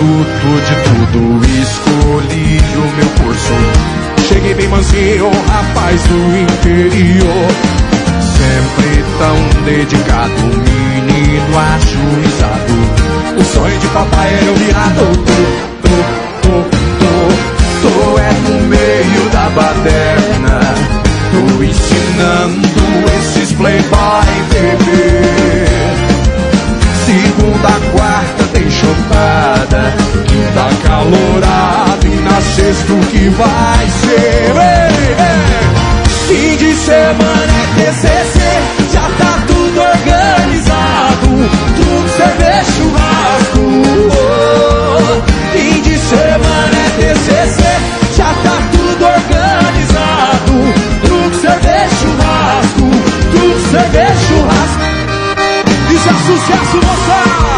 produto de tudo, escolhi o meu curso. Cheguei bem mansinho, rapaz do interior, sempre tão dedicado, menino ajuizado. O sonho de papai era eu virar doutor. Tô é no meio da baderna, tô ensinando esses playboy beber. Segunda, quarta tem chopada, quinta calorada e na sexta o que vai ser? Fim de semana é TCC, já tá tudo organizado, tudo cerveja, churrasco. Fim de semana é TCC, já tá tudo organizado, tudo cerveja, churrasco, tudo cerveja, churrasco. Isso é sucesso, moçada!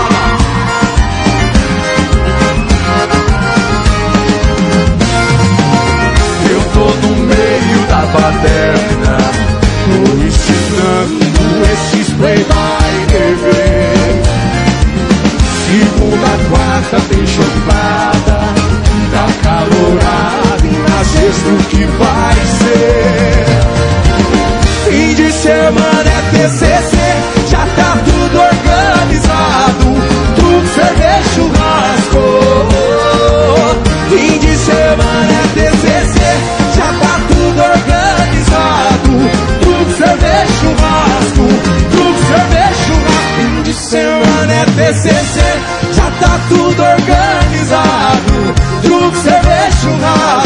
Eu tô no meio da baderna, tô ensinando esses playboy beber. Segunda, quarta tem chopada, tá calorada e na sexta o que vai ser? Fim de semana é TCC, já tá tudo organizado, tudo cerveja, churrasco. Fim de semana é TCC, já tá tudo organizado, tudo cerveja, churrasco, tudo cerveja, churrasco. Fim de semana é TCC, já tá tudo organizado, tudo cerveja, churrasco.